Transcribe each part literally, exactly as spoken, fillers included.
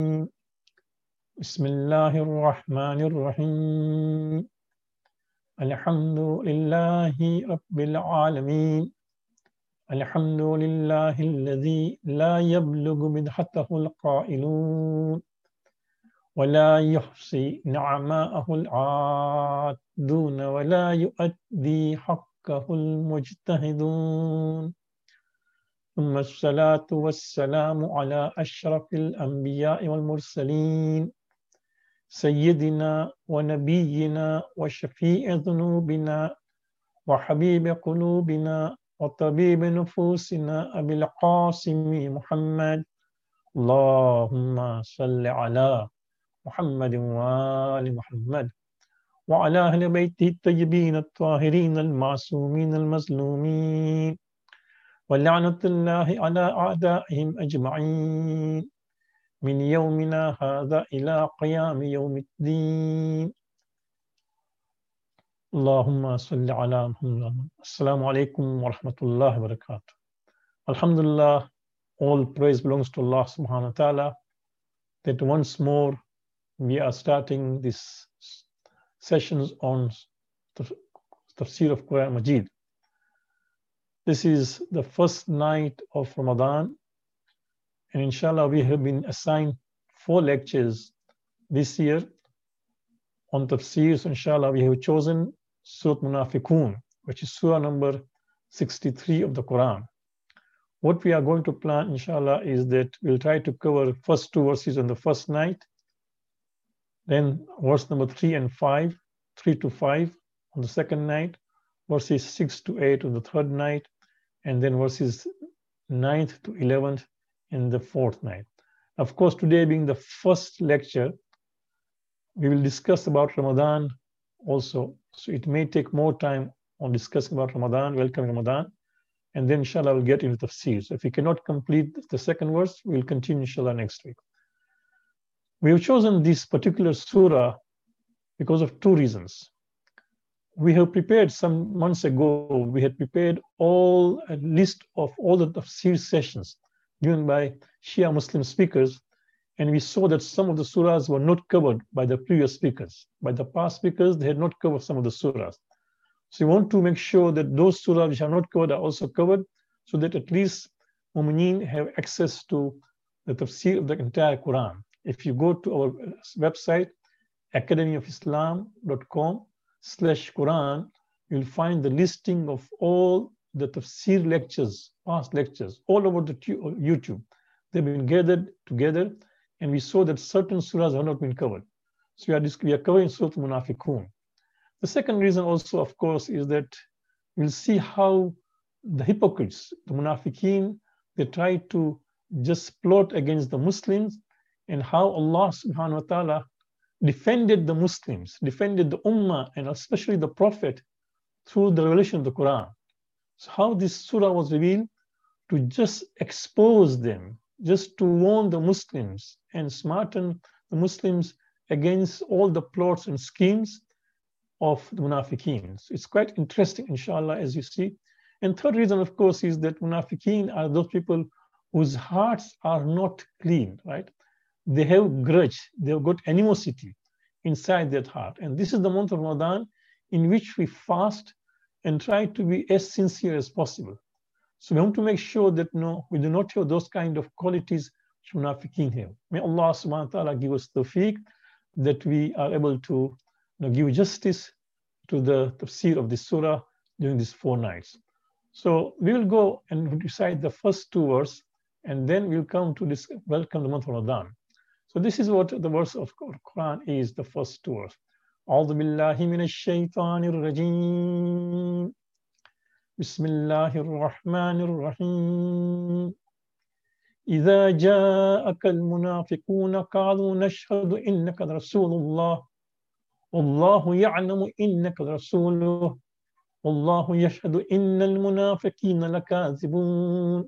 بسم الله الرحمن الرحيم الحمد لله رب العالمين الحمد لله الذي لا يبلغ مدحته القائلون ولا يحصي نعماءه العادون ولا يؤدي حقه المجتهدون ثم الصلاة والسلام على أشرف الأنبياء والمرسلين سيدنا ونبينا وشفيع ذنوبنا وحبيب قلوبنا وطبيب نفوسنا أبي القاسم محمد اللهم صل على محمد وآل محمد وعلى أهل بيته الطيبين الطاهرين المعصومين المظلومين ولعنة الله على أعدائهم أجمعين من يومنا هذا إلى قيام يوم الدين اللهم صل على محمد. Assalamu alaikum wa rahmatullahi wa barakatuh. Alhamdulillah, all praise belongs to Allah subhanahu wa ta'ala that once more we are starting these sessions on Tafsir of Quran Majid. This is the first night of Ramadan, and inshallah we have been assigned four lectures this year on Tafsir. So inshallah we have chosen Surah Munafiqun, which is Surah number sixty-three of the Quran. What we are going to plan inshallah is that we'll try to cover first two verses on the first night, then verse number three and five, three to five on the second night, verses six to eight on the third night, and then verses ninth to eleventh in the fourth night. Of course, today being the first lecture, we will discuss about Ramadan also. So it may take more time on discussing about Ramadan, welcome Ramadan, and then inshallah we'll get into tafsir. So if we cannot complete the second verse, we'll continue inshallah next week. We have chosen this particular surah because of two reasons. We have prepared some months ago, we had prepared all a list of all the tafsir sessions given by Shia Muslim speakers, and we saw that some of the surahs were not covered by the previous speakers. By the past speakers, they had not covered some of the surahs. So we want to make sure that those surahs which are not covered are also covered, so that at least Mu'mineen have access to the tafsir of the entire Quran. If you go to our website, academy of islam dot com slash Quran, you'll find the listing of all the tafsir lectures, past lectures, all over the YouTube. They've been gathered together, and we saw that certain surahs have not been covered. So we are, we are covering Surah Munafiqun. The second reason also, of course, is that we'll see how the hypocrites, the Munafiqeen, they try to just plot against the Muslims, and how Allah subhanahu wa ta'ala defended the Muslims, defended the Ummah, and especially the Prophet through the revelation of the Quran. So how this surah was revealed to just expose them, just to warn the Muslims and smarten the Muslims against all the plots and schemes of the Munafiqeen. So it's quite interesting, inshallah, as you see. And third reason, of course, is that Munafiqeen are those people whose hearts are not clean, right? They have grudge, they have got animosity inside their heart. And this is the month of Ramadan in which we fast and try to be as sincere as possible. So we want to make sure that no, we do not have those kind of qualities which Munafiqeen have. May Allah subhanahu wa ta'ala give us tawfiq that we are able to you know, give justice to the tafsir of this surah during these four nights. So we will go and recite the first two verses, and then we'll come to this welcome the month of Ramadan. So this is what the verse of Quran is, the first two verses. A'udhu billahi minash shaitanir rajim. Bismillahir rahmanir rahim. إذا جاءك المنافقون قالوا نشهد إنك رسول الله والله يعلم إنك رسوله والله يشهد إن المنافقين لكاذبون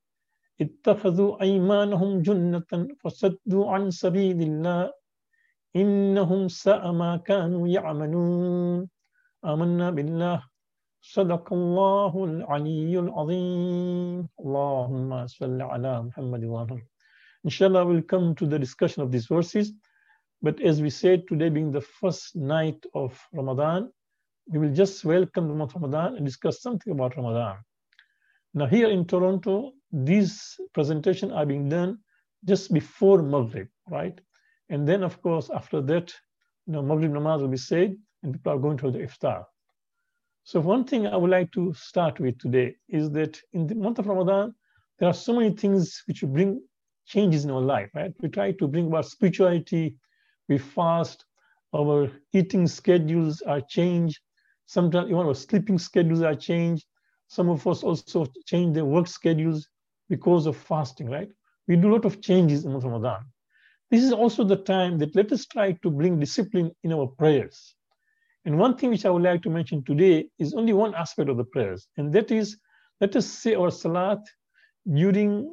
اتخذوا أيمانهم جنة فصدوا عن سبيل الله إنهم ساء ما كانوا يعملون آمنا بالله صدق الله العلي العظيم اللهم صل على محمد وآله. Inshallah, we'll come to the discussion of these verses. But as we said, today being the first night of Ramadan, we will just welcome the month of Ramadan and discuss something about Ramadan. Now, here in Toronto, these presentations are being done just before Maghrib, right? And then, of course, after that, you know, Maghrib namaz will be said, and people are going to the iftar. So one thing I would like to start with today is that in the month of Ramadan, there are so many things which bring changes in our life, right? We try to bring about spirituality, we fast, our eating schedules are changed, sometimes even our sleeping schedules are changed. Some of us also change their work schedules because of fasting, right? We do a lot of changes in Ramadan. This is also the time that let us try to bring discipline in our prayers. And one thing which I would like to mention today is only one aspect of the prayers, and that is, let us say our salat during,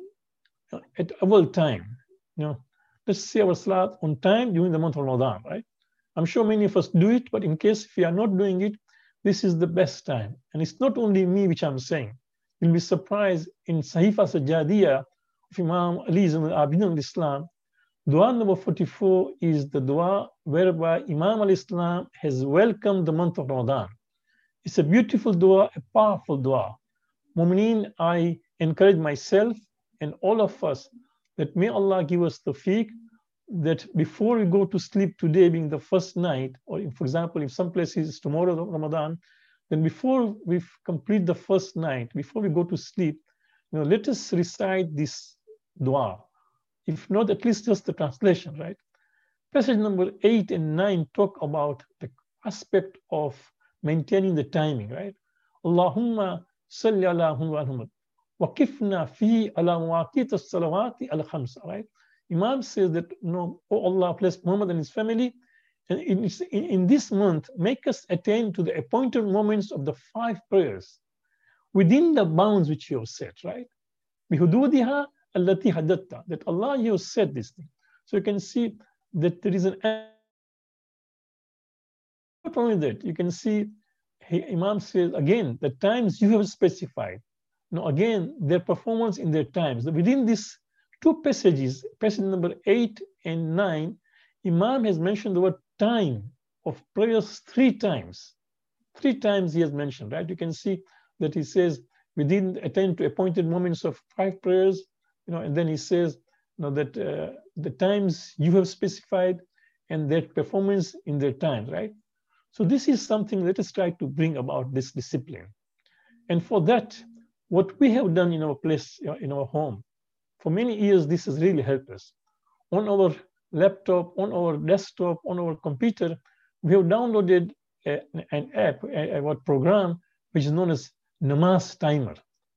at our time. You know, let's say our salat on time during the month of Ramadan, right? I'm sure many of us do it, but in case if we are not doing it, this is the best time. And it's not only me which I'm saying. You'll be surprised in Sahifa Sajjadiyah of Imam Ali Zain al-Abidin al-Islam, Dua number forty-four is the dua whereby Imam al-Islam has welcomed the month of Ramadan. It's a beautiful dua, a powerful dua. Mu'mineen, I encourage myself and all of us that may Allah give us the tawfiq that before we go to sleep today being the first night, or if, for example, if some places it's tomorrow Ramadan, then before we complete the first night, before we go to sleep, you know, let us recite this dua. If not, at least just the translation, right? Passage number eight and nine talk about the aspect of maintaining the timing, right? Allahumma salli ala Muhammad wa kifna fi ala muwaqit as-salawati al-khamsa, right? Imam says that, no, oh Allah, bless Muhammad and his family. And in, in, in this month, make us attain to the appointed moments of the five prayers within the bounds which you have set, right? Bihududiha allati hadatta, that Allah, you have said this thing. So you can see that there is an, not only that, you can see he, Imam says again, the times you have specified. Now again, their performance in their times. Within these two passages, passage number eight and nine, Imam has mentioned the word time of prayers three times. Three times he has mentioned, right? You can see that he says, within attain to appointed moments of five prayers, you know, and then he says, you know, that uh, the times you have specified and their performance in their times, right? So this is something, let us try to bring about this discipline. And for that, what we have done in our place, in our home, for many years, this has really helped us. On our laptop, on our desktop, on our computer, we have downloaded a, an app, a, a program, which is known as Namaz Timer,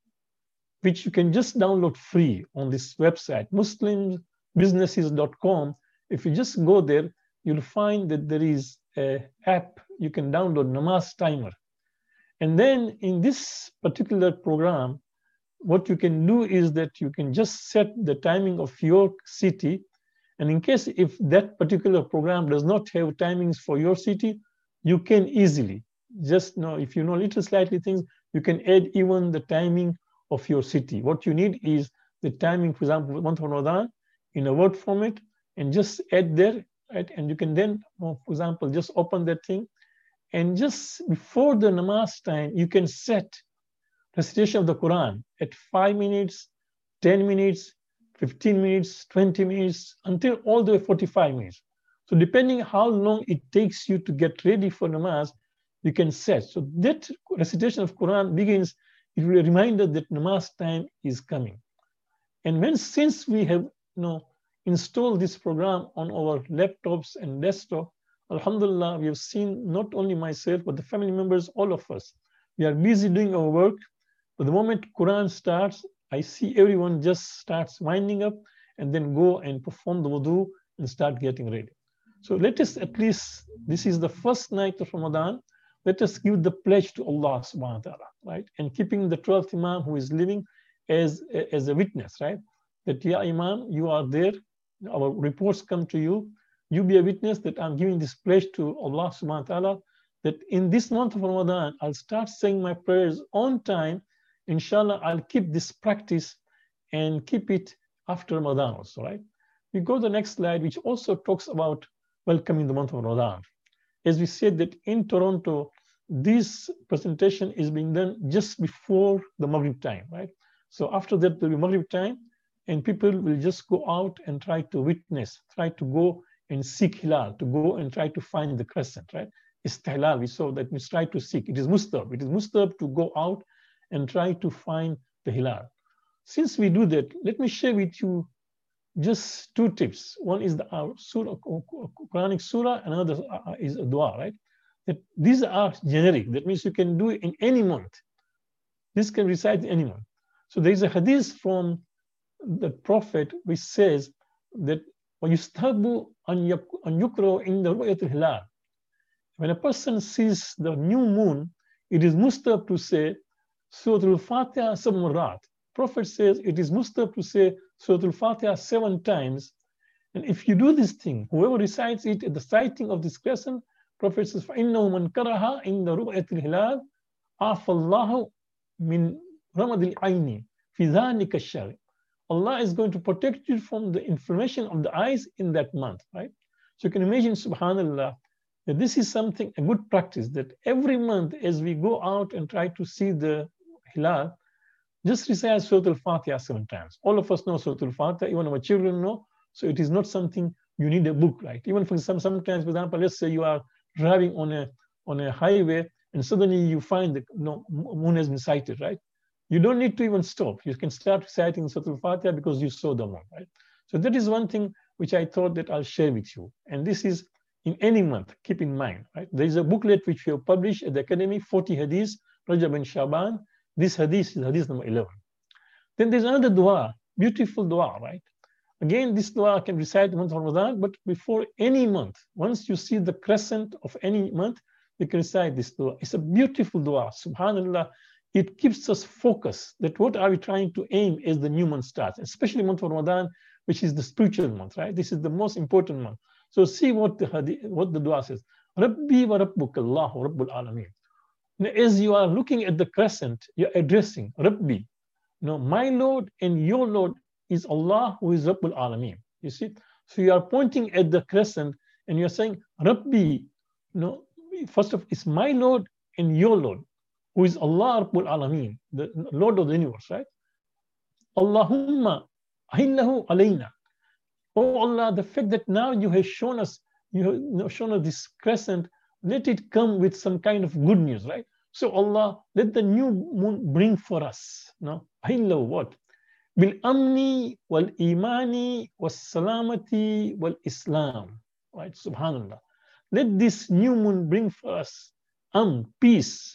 which you can just download free on this website, muslims businesses dot com. If you just go there, you'll find that there is an app you can download, Namaz Timer. And then in this particular program, what you can do is that you can just set the timing of your city. And in case if that particular program does not have timings for your city, you can easily just know, if you know little slightly things, you can add even the timing of your city. What you need is the timing, for example, month of Ramadan in a word format, and just add there, right? And you can then, for example, just open that thing, and just before the namaz time, you can set recitation of the Quran at five minutes, ten minutes, fifteen minutes, twenty minutes, until all the way forty-five minutes. So depending how long it takes you to get ready for namaz, you can set. So that recitation of Quran begins, it will remind us that namaz time is coming. And when, since we have, you know, installed this program on our laptops and desktop, alhamdulillah, we have seen not only myself, but the family members, all of us, we are busy doing our work. But the moment Quran starts, I see everyone just starts winding up and then go and perform the wudu and start getting ready. So let us at least, this is the first night of Ramadan, let us give the pledge to Allah subhanahu wa ta'ala, right? And keeping the twelfth Imam who is living as, as a witness, right? That, yeah, Imam, you are there, our reports come to you, you be a witness that I'm giving this pledge to Allah subhanahu wa ta'ala, that in this month of Ramadan, I'll start saying my prayers on time. Inshallah, I'll keep this practice and keep it after Ramadan also, right? We go to the next slide, which also talks about welcoming the month of Ramadan. As we said that in Toronto, this presentation is being done just before the Maghrib time, right? So after that, there will be Maghrib time, and people will just go out and try to witness, try to go and seek Hilal, to go and try to find the crescent, right? Istihlal, we saw that we try to seek. It is mustab. It is mustab to go out and try to find the Hilal. Since we do that, let me share with you just two tips. One is the uh, surah, Quranic surah, another uh, is a dua, right? That these are generic. That means you can do it in any month. This can recite in any month. So there is a hadith from the Prophet which says that وَيُسْتَحَبُّ أَنْ يُقْرَأَ عِنْدَ رُؤْيَةِ الْهِلَالِ. When a person sees the new moon, it is mustahab to say Surah Al-Fatiha seven marat. Prophet says it is mustahab to say Surah Al-Fatiha seven times. And if you do this thing, whoever recites it at the sighting of this crescent, Prophet says, فَإِنَّهُ مَنْ كَرَهَا عِنْدَ رُؤْيَةِ الْهِلَالِ عَافَ اللَّهُ مِنْ رَمَدِ الْعَيْنِ فِي ذَلِكَ الشَّهْرِ. Allah is going to protect you from the inflammation of the eyes in that month, right? So you can imagine, subhanAllah, that this is something, a good practice, that every month as we go out and try to see the Hilal, just recite Surah Al-Fatiha seven times. All of us know Surah Al-Fatiha, even our children know, so it is not something you need a book, right? Even for some, sometimes, for example, let's say you are driving on a, on a highway and suddenly you find the you know, moon has been sighted, right? You don't need to even stop. You can start reciting Surah Al-Fatiha because you saw the moon, right? So that is one thing which I thought that I'll share with you. And this is in any month, keep in mind, right? There is a booklet which we have published at the Academy, forty hadiths, Rajab and Shaban. This hadith is hadith number eleven. Then there's another dua, beautiful dua, right? Again, this dua can recite the month of Ramadan, but before any month, once you see the crescent of any month, you can recite this dua. It's a beautiful dua, subhanAllah. It keeps us focused that what are we trying to aim as the new month starts, especially month of Ramadan, which is the spiritual month, right? This is the most important month. So see what the hadith, what the dua says. Rabbi wa Rabbuk Allahu Rabbul Alameen. As you are looking at the crescent, you're addressing Rabbi. No, my Lord and your Lord is Allah who is Rabbul Alameen. You see? So you are pointing at the crescent and you're saying, Rabbi, no, first of all, it's my Lord and your Lord, who is Allah Rabbul Alameen, the Lord of the universe, right? Allahumma ahillahu alayna. Oh Allah, the fact that now you have shown us, you have shown us this crescent, let it come with some kind of good news, right? So Allah, let the new moon bring for us. No, ahillahu what? Bil amni wal imani was salamati wal Islam, right? Subhanallah. Let this new moon bring for us am, peace,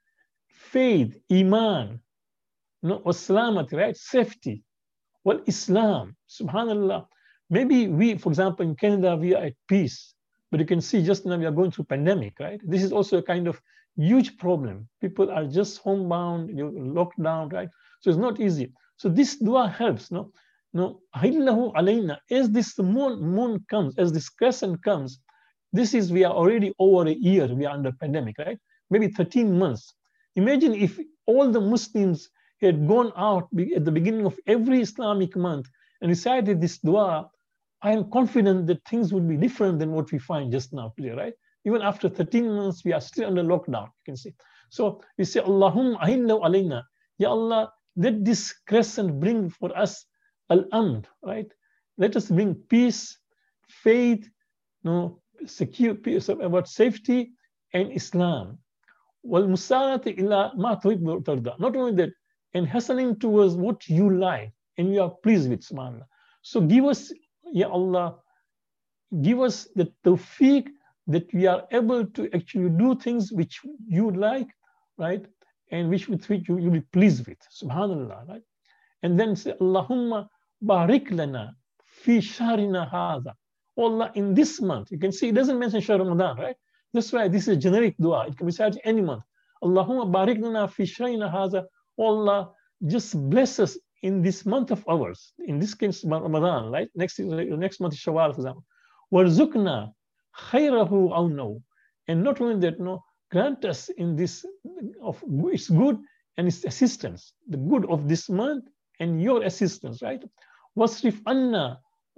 faith, iman, no, was salamati, right? Safety, well, Islam, subhanallah. Maybe we, for example, in Canada, we are at peace, but you can see just now we are going through pandemic, right? This is also a kind of huge problem. People are just homebound, you're locked down, right? So it's not easy. So this dua helps, no? No, ahillahu alayna, as this moon, moon comes, as this crescent comes, this is, we are already over a year, we are under pandemic, right? Maybe thirteen months. Imagine if all the Muslims had gone out at the beginning of every Islamic month and recited this dua, I am confident that things would be different than what we find just now today, right? Even after thirteen months, we are still under lockdown, you can see. So we say, Allahumma ahillahu alayna, Ya Allah, let this crescent bring for us al-amn, right? Let us bring peace, faith, no, secure, peace, about safety and Islam. Wal musarati ila ma tuhibbu tarda. Not only that, and hastening towards what you like and you are pleased with, subhanAllah. So give us, Ya Allah, give us the tawfiq that we are able to actually do things which you like, right? And which with which you will be pleased with, subhanAllah, right? And then say, Allahumma barik lana fi shahrina hadha. Oh Allah, in this month, you can see it doesn't mention Shahr Ramadan, right? That's why this is a generic dua. It can be said any month. Allahumma barik lana fi shahrina hadha. Oh Allah, just bless us in this month of ours. In this case, Ramadan, right? Next, next month is Shawwal, for example. Warzuqna khayrahu aw no. And not only that, no, grant us in this of its good and its assistance, the good of this month and your assistance, right? وَاصْرِفْ عَنَّا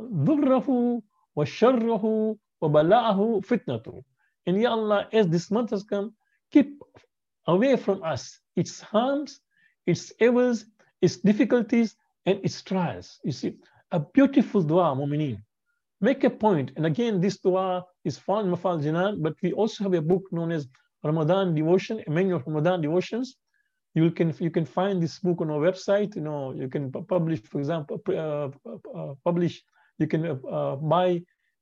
ضُرَّهُ وَشَرَّهُ وَبَلَاءَهُ فِتْنَتُهُ. And Ya Allah, as this month has come, keep away from us its harms, its evils, its difficulties, and its trials. You see, a beautiful dua, mu'mineen. Make a point, and again, this dua is found in Mafal Jinan, but we also have a book known as Ramadan Devotion, a manual of Ramadan devotions. You can you can find this book on our website. You know, you can publish, for example, uh, uh, publish. You can uh, buy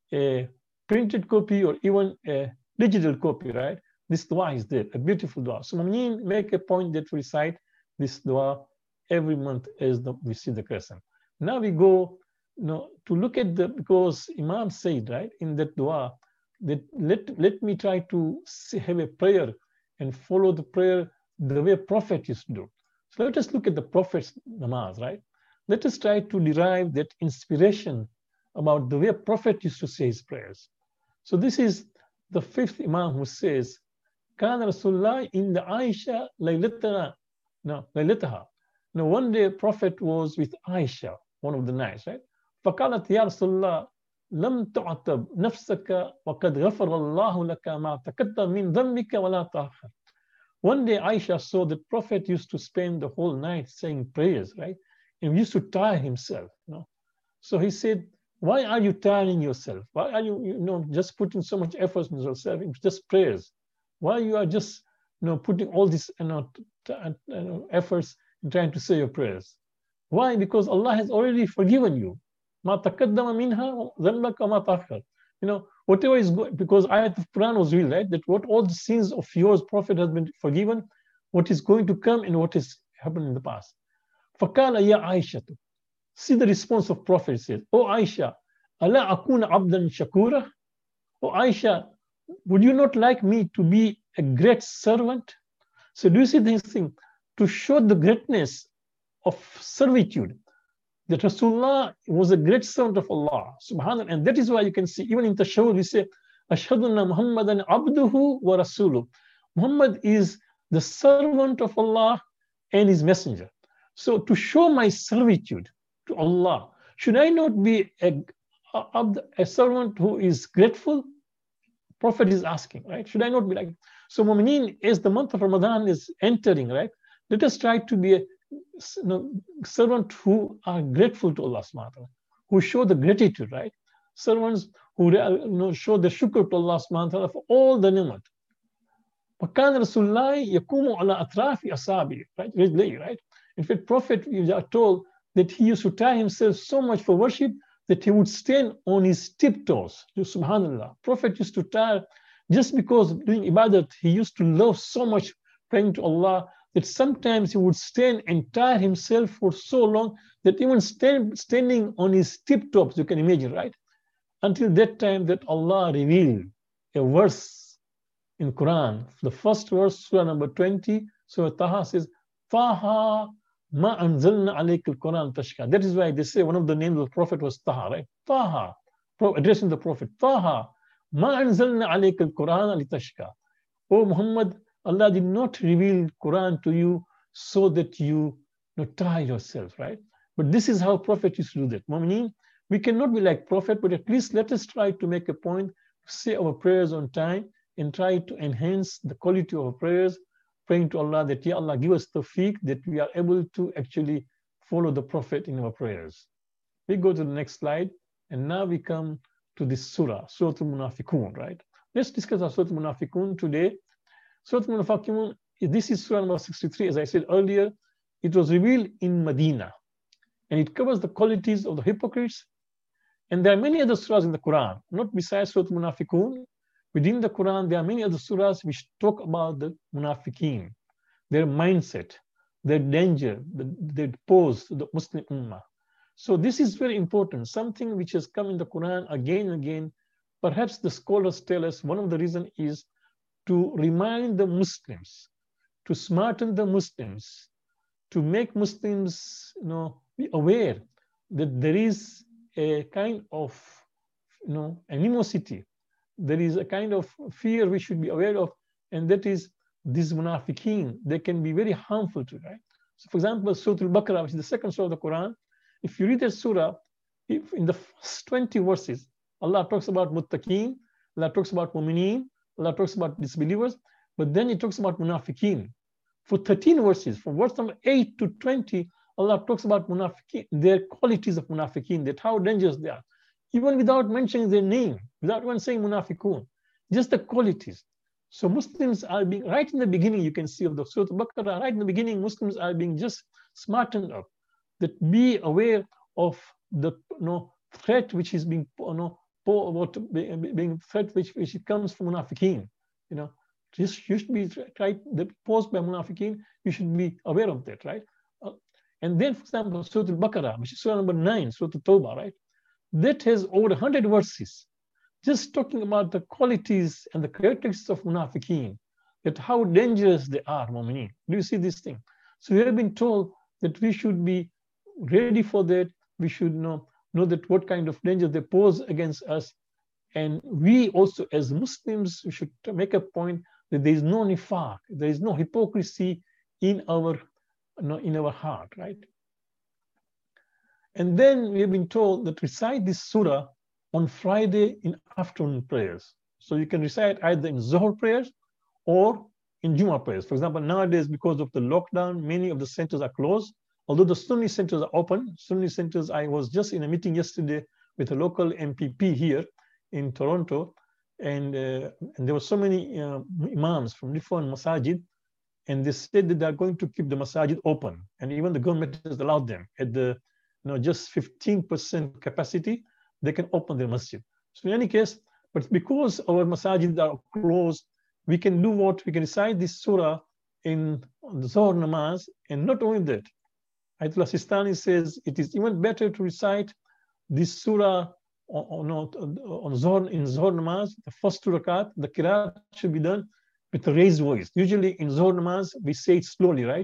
a printed copy or even a digital copy, right? This dua is there, a beautiful dua. So, mu'mineen, make a point that we recite this dua every month as the, we see the crescent. Now we go, you know, to look at the, because Imam said, right, in that dua, that let, let me try to have a prayer and follow the prayer the way Prophet used to do. So let us look at the Prophet's namaz, right? Let us try to derive that inspiration about the way Prophet used to say his prayers. So this is the fifth Imam who says, Kana Rasulullah in the Aisha laylatana, no, laylataha. Now one day Prophet was with Aisha, one of the nights, right? فقالت يا رسول الله لم تعتب نفسك وقد غفر الله لك ما تقدم من ذنبك ولا تأخر. One day Aisha saw that Prophet used to spend the whole night saying prayers, right? And used to tire himself, you know. So he said, why are you tiring yourself? Why are you, you know, just putting so much effort in yourself into just prayers? Why you are just, you know, putting all this, you know, you know, efforts in trying to say your prayers? Why? Because Allah has already forgiven you. Ma taqaddama minha dhanbaka ma ta'akhkhar. You know, whatever is going, because ayat of Quran was real, right? That what all the sins of yours, Prophet, has been forgiven, what is going to come and what has happened in the past. Faqala ya Aisha. See the response of Prophet says, Oh Aisha, ala akuna abdan shakura? Oh Aisha, would you not like me to be a great servant? So do you see this thing? To show the greatness of servitude, that Rasulullah was a great servant of Allah, subhanAllah. And that is why you can see, even in Tashahhud, we say, Ashhadu anna Muhammadan abduhu wa rasuluh. Muhammad is the servant of Allah and his messenger. So to show my servitude to Allah, should I not be a, a, a servant who is grateful? Prophet is asking, right? Should I not be like, so mu'mineen, as the month of Ramadan is entering, right? Let us try to be a you know, servant who are grateful to Allah subhanahu wa ta'ala, who show the gratitude, right? Servants who you know, show the shukr to Allah subhanahu wa ta'ala for all the ni'mat. وَكَانَ رَسُولُ اللَّهِ يَقُومُ عَلَى أَطْرَافِ أَصَابِعِهِ, right? Right? In fact, Prophet, you are told that he used to tie himself so much for worship that he would stand on his tiptoes. Subhanallah. Prophet used to tire just because doing ibadat, he used to love so much praying to Allah that sometimes he would stand and tire himself for so long that even stand, standing on his tiptoes, you can imagine, right? Until that time that Allah revealed a verse in Quran. The first verse, Surah number twenty, Surah Taha says, Taha ma anzalna alayka al-Quran tashka. That is why they say one of the names of the Prophet was Taha, right? Taha, addressing the Prophet. Taha ma anzalna alayka al-Quran litashka. O Muhammad, Allah did not reveal Quran to you so that you, you know, tire yourself, right? But this is how Prophet used to do that. Mu'mineen, we cannot be like Prophet, but at least let us try to make a point, say our prayers on time, and try to enhance the quality of our prayers, praying to Allah that, Ya Allah, give us tawfiq that we are able to actually follow the Prophet in our prayers. We go to the next slide, and now we come to this surah, Surah Al-Munafiqun, right? Let's discuss our Surah Al-Munafiqun today. Surah Al-Munafiqun, this is Surah number sixty-three, as I said earlier. It was revealed in Medina, and it covers the qualities of the hypocrites. And there are many other surahs in the Quran, not besides Surah Al-Munafiqun. Within the Quran, there are many other surahs which talk about the munafiqeen, their mindset, their danger, the, their pose to the Muslim Ummah. So this is very important, something which has come in the Quran again and again. Perhaps the scholars tell us one of the reasons is to remind the Muslims, to smarten the Muslims, to make Muslims, you know, be aware that there is a kind of, you know, animosity. There is a kind of fear we should be aware of, and that is these munafiqeen. They can be very harmful to you, right? So for example, Surah Al-Baqarah, which is the second surah of the Quran, if you read that surah, if in the first twenty verses, Allah talks about muttaqeen, Allah talks about mu'mineen, Allah talks about disbelievers, but then it talks about munafiqeen. For thirteen verses, from verse number eight to twenty, Allah talks about munafiqeen, their qualities of munafiqeen, that how dangerous they are, even without mentioning their name, without even saying munafiqun, just the qualities. So Muslims are being, right in the beginning, you can see of the Surah Al-Baqarah, right in the beginning, Muslims are being just smartened up, that be aware of the you know, threat which is being, you know, what being threat which, which comes from munafiqeen, you know. Just you should be right, the posed by munafiqeen, you should be aware of that, right? Uh, and then, for example, Surah Al-Baqarah, which is Surah number nine, Surah Al-Tawbah, right? That has over one hundred verses, just talking about the qualities and the characteristics of munafiqeen, that how dangerous they are, mu'mineen. Do you see this thing? So we have been told that we should be ready for that. We should know, know that what kind of danger they pose against us. And we also, as Muslims, we should make a point that there is no nifaq, there is no hypocrisy in our, you know, in our heart, right? And then we have been told that recite this surah on Friday in afternoon prayers. So you can recite either in Zuhr prayers or in Jummah prayers. For example, nowadays, because of the lockdown, many of the centers are closed. Although the Sunni centers are open, Sunni centers, I was just in a meeting yesterday with a local M P P here in Toronto, and, uh, and there were so many uh, imams from different masajid, and they said that they're going to keep the masajid open, and even the government has allowed them at the, you know, just fifteen percent capacity, they can open their masjid. So in any case, but because our masajid are closed, we can do what? We can recite this surah in the Zohar namaz, and not only that, Ayatollah Sistani says it is even better to recite this surah on, on, on Zohar, in Zohar namaz, the first two rakat, the qiraat should be done with a raised voice. Usually in Zohar namaz, we say it slowly, right?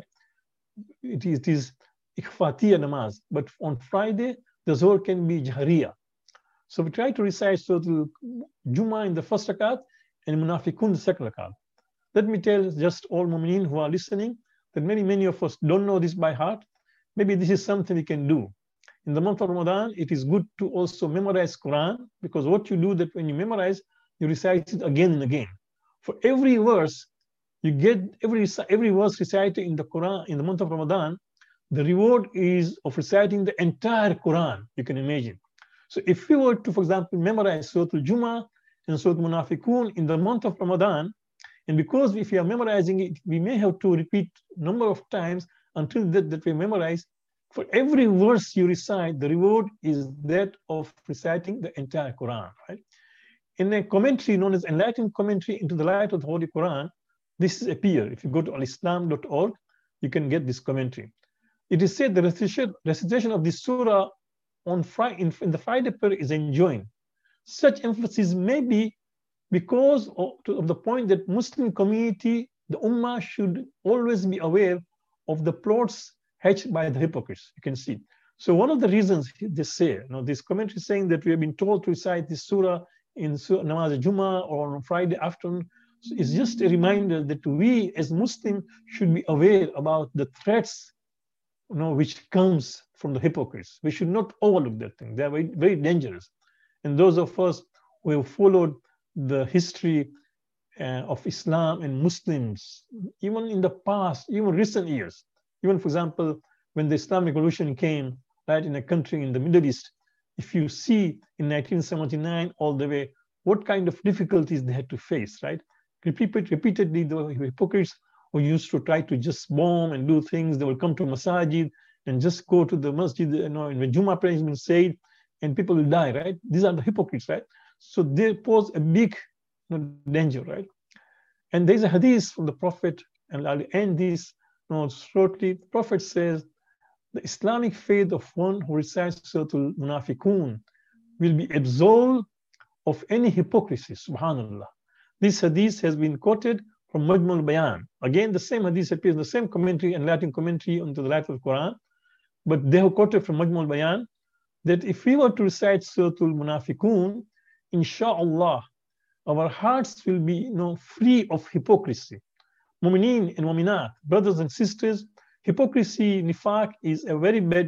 It is, it is ikhfatiya namaz, but on Friday, the Zohar can be jahriya. So we try to recite Surah Jummah in the first rakat and Munafiqun the second rakat. Let me tell just all mu'mineen who are listening that many, many of us don't know this by heart. Maybe this is something we can do. In the month of Ramadan, it is good to also memorize Quran, because what you do that when you memorize, you recite it again and again. For every verse, you get every, every verse recited in the Quran, in the month of Ramadan, the reward is of reciting the entire Quran, you can imagine. So if we were to, for example, memorize Surah Al-Jummah and Surah Munafiqun in the month of Ramadan, and because if we are memorizing it, we may have to repeat a number of times until that, that we memorize. For every verse you recite, the reward is that of reciting the entire Quran, right? In a commentary known as Enlightened Commentary into the Light of the Holy Quran, this is appear. If you go to al islam dot org, you can get this commentary. It is said the recitation, recitation of this surah on Friday, in, in the Friday prayer is enjoined. Such emphasis may be because of, to, of the point that Muslim community, the Ummah, should always be aware of the plots hatched by the hypocrites. You can see. So one of the reasons they say, you know, this commentary saying that we have been told to recite this surah in surah, Namaz Jummah or on Friday afternoon, so it's just a reminder that we as Muslims should be aware about the threats, you know, which comes from the hypocrites. We should not overlook that thing. They are very, very dangerous. And those of us who have followed the history uh, of Islam and Muslims, even in the past, even recent years, even for example, when the Islamic Revolution came, right, in a country in the Middle East, if you see in nineteen seventy-nine all the way, what kind of difficulties they had to face, right? Repeat, repeatedly, the hypocrites who used to try to just bomb and do things, they will come to masajid and just go to the masjid, you know, when Jummah prayer has been said, and people will die, right? These are the hypocrites, right? So they pose a big, you know, danger, right? And there's a hadith from the Prophet, and I'll end this, you know, shortly. The Prophet says, the Islamic faith of one who recites Surah Al-Munafiqun will be absolved of any hypocrisy, subhanallah. This hadith has been quoted from Majmu' al-Bayan. Again, the same hadith appears in the same commentary and Latin commentary onto the Light of the Quran, but they have quoted from Majmu' al-Bayan that if we were to recite Surah Al-Munafiqun, inshallah, our hearts will be, you know, free of hypocrisy. Mu'mineen and mu'minat, brothers and sisters, hypocrisy, nifaq, is a very bad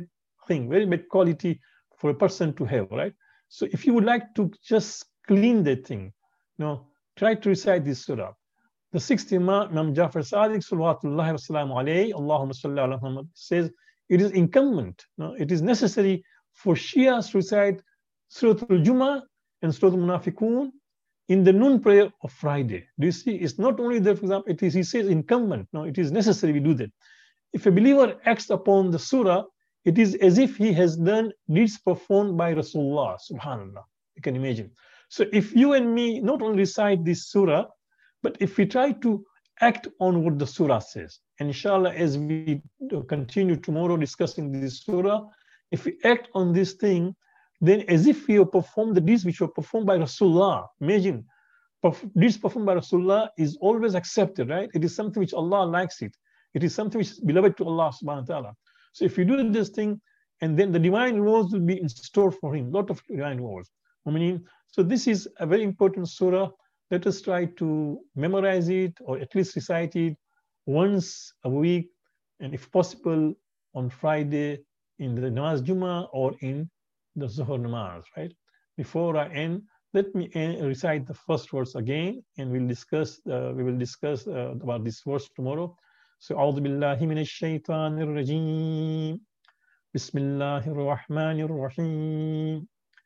thing, very bad quality for a person to have, right? So if you would like to just clean that thing, you know, try to recite this surah. The sixth Imam, Imam Jafar Sadiq, salawatullahi wassalamu alayhi, Allahumma salli ala Muhammad, says it is incumbent, you know, it is necessary for Shias to recite Surah Al-Jumu'ah and Surah Al-Munafiqun in the noon prayer of Friday. Do you see? It's not only that, for example, it is, he says incumbent. No, it is necessary we do that. If a believer acts upon the surah, it is as if he has done deeds performed by Rasulullah, subhanallah. You can imagine. So if you and me not only recite this surah, but if we try to act on what the surah says, and inshallah, as we continue tomorrow discussing this surah, if we act on this thing, then as if we have performed the deeds which were performed by Rasulullah. Imagine, perf- deeds performed by Rasulullah is always accepted, right? It is something which Allah likes it. It is something which is beloved to Allah subhanahu wa ta'ala. So if you do this thing, and then the divine rewards will be in store for him, lot of divine rewards. I mean, so this is a very important surah. Let us try to memorize it, or at least recite it once a week, and if possible, on Friday in the Namaz Jummah or in the Zuhur Namaz, right? Before I end, let me end, recite the first verse again, and we'll discuss, uh, we will discuss uh, about this verse tomorrow. So, A'udhu billahi minash shaitanir rajim. Bismillahir rahmanir rahim.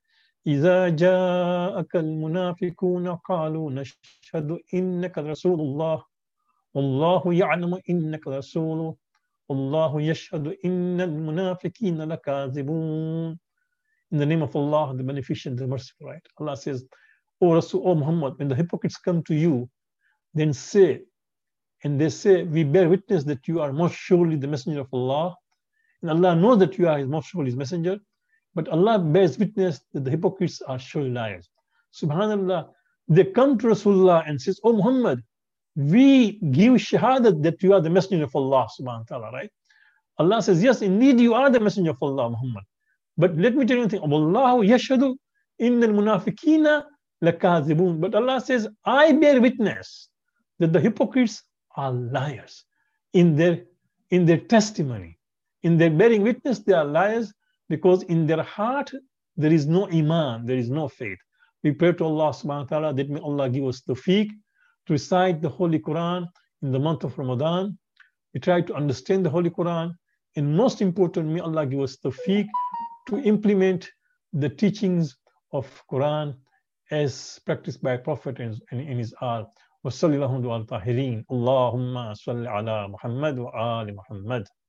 إذا جاءك المنافقون قالوا نشهد إنك رسول الله والله يعلم إنك رسوله والله يشهد إن المنافقين لكاذبون. In the name of Allah, the Beneficent, the Merciful, right? Allah says, O Rasul, O Muhammad, when the hypocrites come to you, then say, and they say, we bear witness that you are most surely the messenger of Allah, and Allah knows that you are his most surely his messenger, but Allah bears witness that the hypocrites are surely liars. Subhanallah, they come to Rasulullah and says, O Muhammad, we give shahadat that you are the messenger of Allah, subhanahu wa ta'ala, right? Allah says, yes, indeed you are the messenger of Allah, Muhammad. But let me tell you one thing, Allahu yashhadu innal munafiqina lakazibun. But Allah says, I bear witness that the hypocrites are liars in their, in their testimony. In their bearing witness, they are liars, because in their heart, there is no iman, there is no faith. We pray to Allah subhanahu wa ta'ala that may Allah give us tawfiq to recite the Holy Quran in the month of Ramadan. We try to understand the Holy Quran. And most important, may Allah give us tawfiq to implement the teachings of Quran as practiced by Prophet in, in his art. Wa sallallahu ala tahirin. Allahumma salli ala Muhammad wa ali Muhammad.